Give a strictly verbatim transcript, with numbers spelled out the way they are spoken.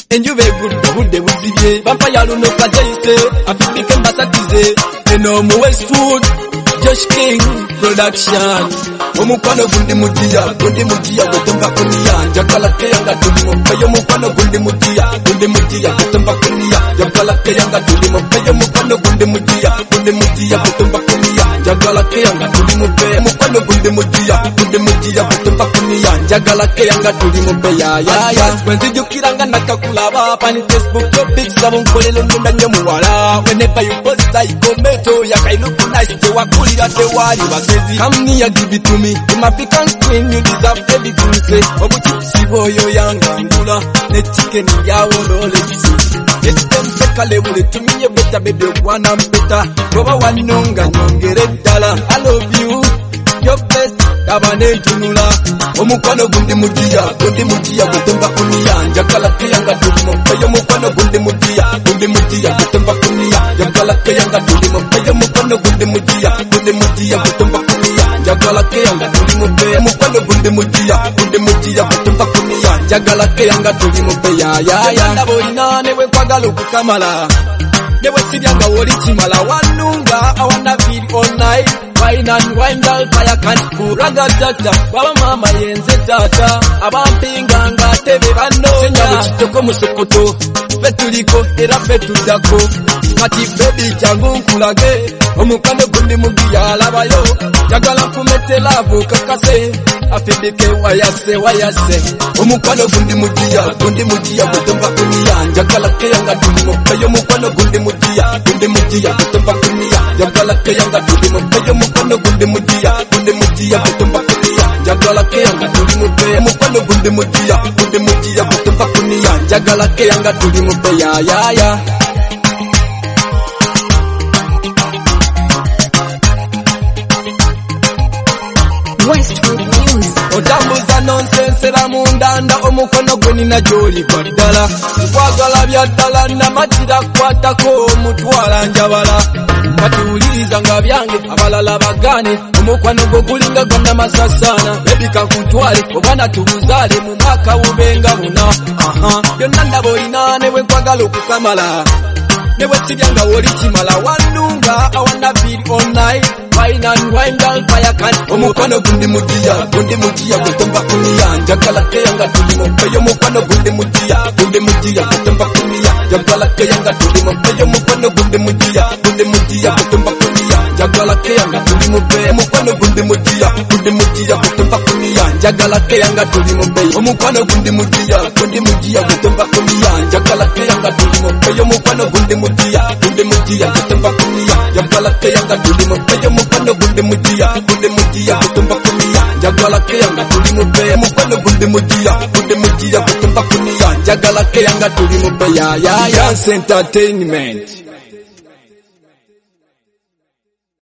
enjuba egudde budde buzibye vampaya luno kajaise afibike mbasatize eno mu Westwood Josh King Production omukwano gundi mugiya gundi mugiya gutumba kuniya njagala keyanga tulimo peyo mukwano gundi mugiya gundi mugiya gutumba kuniya njagala keyanga tulimo peyo mukwano gundi mugiya gundi mugiya gutumba kuniya njagala keyanga tulimo peyo mukwano gundi mugiya gundi mugiya gutumba kuniya njagala keyanga tulimo peya ya ya wenzijukiranga nakakulaba pani Facebook topics sabonkolelo ndunda nyo muwala whenever you post I comment ya kailuku nice te wakulira te wali basezi come near give it to me in my African queen you deserve everything say obuchipsi boyo yangangula ne chicken yawo lole jisi it's them sekale bule tumiye beta bebe wana mpeta roba wanonga nyongere dala I love you your best dabane tunula omukwano gundi mugiya gundi mugiya gutumba kuniya njagala keyanga tulimo peyo mukwano gundi mugiya gundi mugiya gutumba kuniya njagala keyanga tulimo peyo mukwano gundi mugiya gundi mugiya gutumba kuniya njagala keyanga tulimo peyo mukwano gundi mugiya gundi mugiya gutumba kuniya njagala keyanga tulimo peya ya ya ndabo inane we kwagala okukamala newe sibyanga woli kimala wanunga I wanna feel all night wine and wine girl fire can kuraga tata baba mama yenze tata abampinga nga tebe bano senyabu kitoko musokoto betuliko era betudako kati baby changu nkulage omukano gundi mugiya alabayo jagala kumetela kakase afibike wayase wayase omukwano gundi mugiya gundi mugiya gutumba kuniya njagala keyanga tulimo peyo mukwano gundi mugiya gundi mugiya gutumba kuniya njagala keyanga tulimo peyo mukwano gundi mugiya gundi mugiya gutumba kuniya njagala keyanga tulimo peyo mukwano gundi mugiya gundi mugiya gutumba kuniya njagala keyanga tulimo peya ya ya Westwood Music. Otambuza nonsense la mundanda omukono gwe nina gy'oli baddala nkwagala bya ddala namatira kwatako omutwala njabala katuwuliriza nga byange abalala bagane omukwano gwo gulinga gwa namasasana bebi kankutwale oba natubuzaale mu mwaka wubenga buna aha byonna ndaba olina ne bwe nkwagala okukamala ne bwe sibyanga woli kimala wannunga I wanna feel all night wine and wine girl fire can omukwano gundi mugiya gundi mugiya gutumba kuniya njagala keyanga tulimo peyo mukwano gundi mugiya gundi mugiya gutumba kuniya njagala keyanga tulimo peyo mukwano gundi mugiya gundi mugiya gutumba kuniya njagala keyanga tulimo peyo mukwano gundi mugiya gundi mugiya gutumba kuniya njagala keyanga tulimo peyo omukwano gundi mugiya gundi mugiya gutumba kuniya njagala keyanga tulimo peyo mukwano gundi mugiya gundi mugiya gutumba kuniya njagala keyanga tulimo peyo mukwano gundi mugiya gundi mugiya gutumba kuniya njagala keyanga tulimo peyo mukwano gundi mugiya gundi mugiya gutumba kuniya njagala keyanga tulimo peya ya ya entertainment.